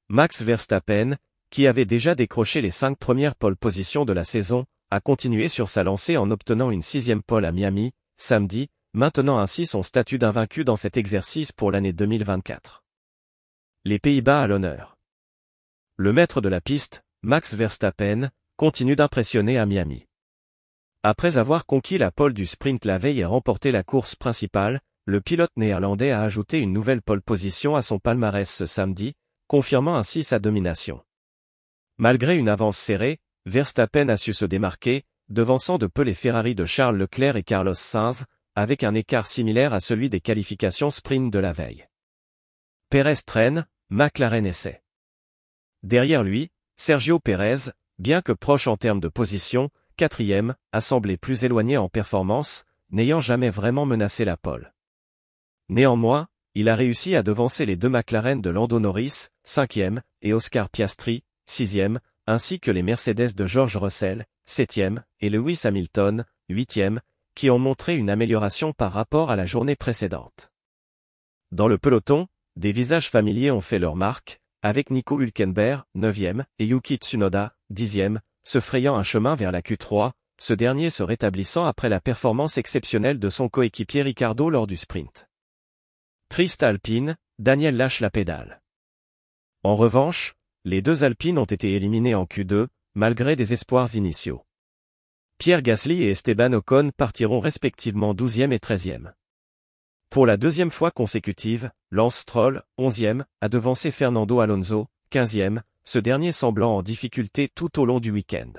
Max Verstappen, qui avait déjà décroché les 5 premières pole positions de la saison, a continué sur sa lancée en obtenant une 6e pole à Miami, samedi, maintenant ainsi son statut d'invaincu dans cet exercice pour l'année 2024. Les Pays-Bas à l'honneur. Le maître de la piste, Max Verstappen, continue d'impressionner à Miami. Après avoir conquis la pole du sprint la veille et remporté la course principale, le pilote néerlandais a ajouté une nouvelle pole position à son palmarès ce samedi, confirmant ainsi sa domination. Malgré une avance serrée, Verstappen a su se démarquer, devançant de peu les Ferrari de Charles Leclerc et Carlos Sainz, avec un écart similaire à celui des qualifications sprint de la veille. Pérez traîne, McLaren essaie. Derrière lui, Sergio Pérez, bien que proche en termes de position, 4e, a semblé plus éloigné en performance, n'ayant jamais vraiment menacé la pole. Néanmoins, il a réussi à devancer les 2 McLaren de Lando Norris, 5e, et Oscar Piastri, 6e, ainsi que les Mercedes de George Russell, 7e, et Lewis Hamilton, 8e, qui ont montré une amélioration par rapport à la journée précédente. Dans le peloton, des visages familiers ont fait leur marque, avec Nico Hülkenberg, 9e, et Yuki Tsunoda, 10e, se frayant un chemin vers la Q3, ce dernier se rétablissant après la performance exceptionnelle de son coéquipier Ricciardo lors du sprint. Triste Alpine, Daniel lâche la pédale. En revanche, les 2 Alpines ont été éliminés en Q2, malgré des espoirs initiaux. Pierre Gasly et Esteban Ocon partiront respectivement 12e et 13e. Pour la 2e fois consécutive, Lance Stroll, 11e, a devancé Fernando Alonso, 15e, ce dernier semblant en difficulté tout au long du week-end.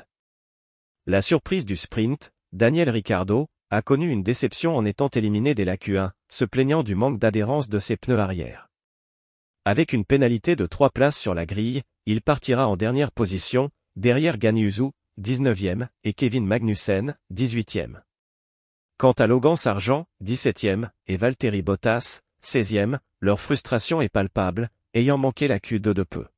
La surprise du sprint, Daniel Ricciardo, a connu une déception en étant éliminé dès la Q1, se plaignant du manque d'adhérence de ses pneus arrière. Avec une pénalité de 3 places sur la grille, il partira en dernière position, derrière Guan Yu Zhou, 19e, et Kevin Magnussen, 18e. Quant à Logan Sargeant, 17e, et Valtteri Bottas, 16e, leur frustration est palpable, ayant manqué la Q2 de peu.